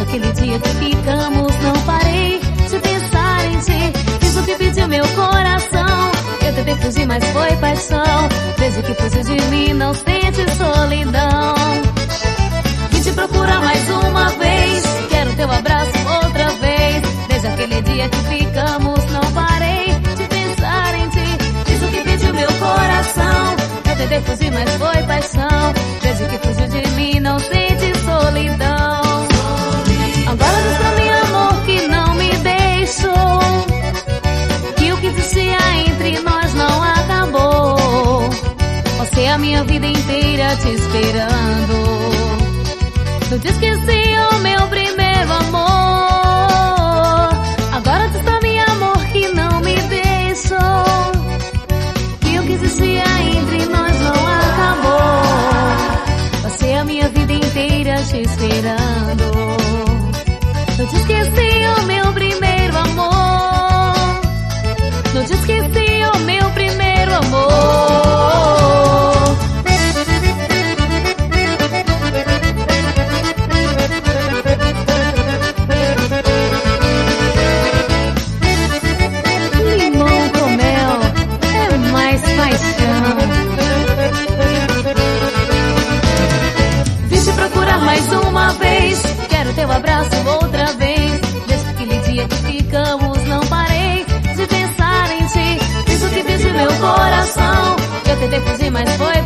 aquele dia que ficamos, não parei de pensar em ti. Fiz o que pediu meu coração. Eu tentei fugir, mas foi paixão. Desde que fugiu de mim, não sente solidão. Vim te procurar mais uma vez, quero teu abraço outra vez. Desde aquele dia que ficamos, não parei de pensar em ti. Fiz o que pediu meu coração. Eu tentei fugir, mas foi paixão. Desde que fugiu de mim, não sente solidão. Agora diz pra mim, amor, que não me deixou, que o que existia entre nós não acabou. Passei a minha vida inteira te esperando. Tu te esqueci o meu primeiro amor. Agora diz pra mim, amor, que não me deixou, que o que existia entre nós não acabou. Passei a minha vida inteira te esperando. Eu te esqueci o meu primeiro amor. Eu te esqueci o meu primeiro amor. Limão com mel é mais paixão. Vim te procurar mais uma vez, quero teu abraço outra vez. Desde aquele dia que ficamos, não parei de pensar em ti. Fiz o que pediu meu coração. Eu tentei fugir, mas foi